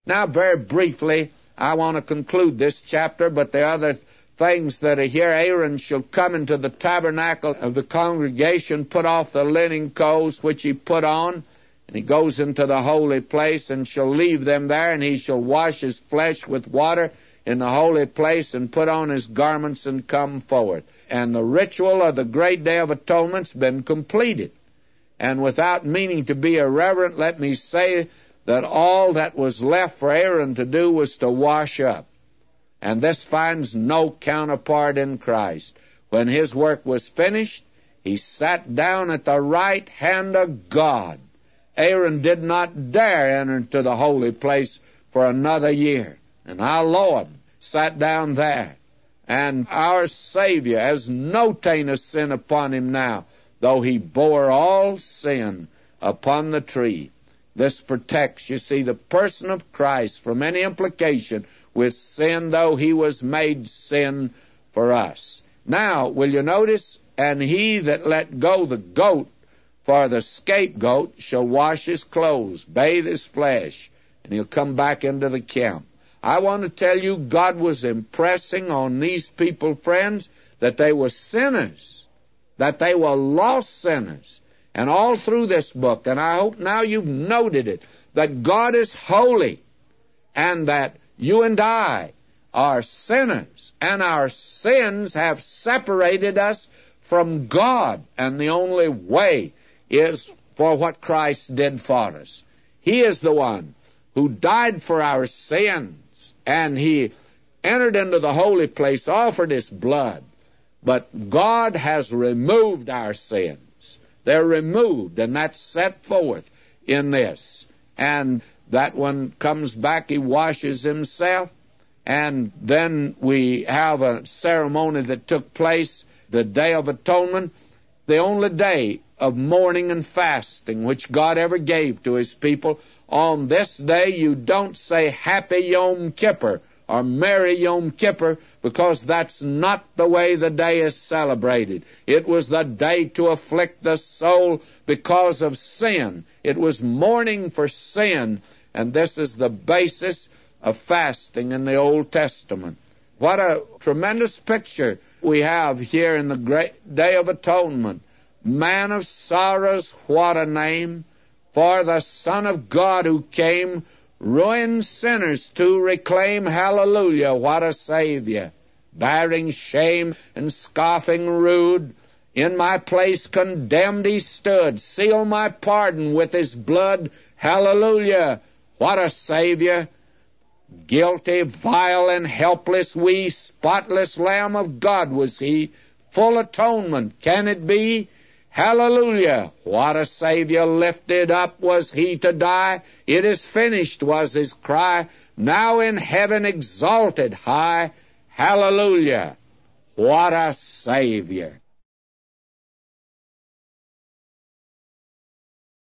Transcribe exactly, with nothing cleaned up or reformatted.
Now, very briefly, I want to conclude this chapter, but the other things that are here, Aaron shall come into the tabernacle of the congregation, put off the linen clothes which he put on, and he goes into the holy place, and shall leave them there, and he shall wash his flesh with water in the holy place, and put on his garments, and come forth. And the ritual of the great day of atonement's been completed. And without meaning to be irreverent, let me say that all that was left for Aaron to do was to wash up. And this finds no counterpart in Christ. When his work was finished, he sat down at the right hand of God. Aaron did not dare enter into the holy place for another year. And our Lord sat down there. And our Savior has no taint of sin upon him now, though he bore all sin upon the tree. This protects, you see, the person of Christ from any implication with sin, though he was made sin for us. Now, will you notice, and he that let go the goat for the scapegoat shall wash his clothes, bathe his flesh, and he'll come back into the camp. I want to tell you, God was impressing on these people, friends, that they were sinners, that they were lost sinners. And all through this book, and I hope now you've noted it, that God is holy, and that you and I are sinners, and our sins have separated us from God, and the only way is for what Christ did for us. He is the one who died for our sins, and he entered into the holy place, offered his blood, but God has removed our sins. They're removed, and that's set forth in this. And that one comes back, he washes himself, and then we have a ceremony that took place, the Day of Atonement, the only day of mourning and fasting which God ever gave to his people. On this day, you don't say Happy Yom Kippur or Merry Yom Kippur, because that's not the way the day is celebrated. It was the day to afflict the soul because of sin. It was mourning for sin, and this is the basis of fasting in the Old Testament. What a tremendous picture we have here in the great Day of Atonement. Man of sorrows, what a name, for the Son of God who came, ruined sinners to reclaim. Hallelujah, what a Savior. Bearing shame and scoffing rude, in my place condemned he stood, seal my pardon with his blood. Hallelujah, what a Savior. Guilty, vile, and helpless we, spotless Lamb of God was he, full atonement, can it be? Hallelujah, what a Savior. Lifted up was he to die. It is finished was his cry. Now in heaven exalted high. Hallelujah, what a Savior.